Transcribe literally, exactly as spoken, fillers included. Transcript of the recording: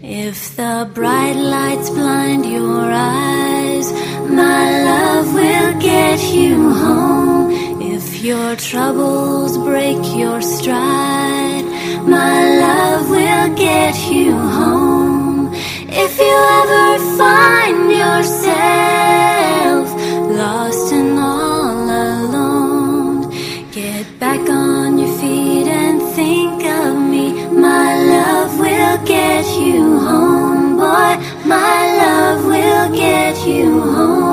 If the bright lights blind your eyes, my love will get you home. If your troubles break your stride, my love will get you home. If you ever find yourself lost and all alone, get back on your feet and think of me. My love will get you home, boy, my love will get you home.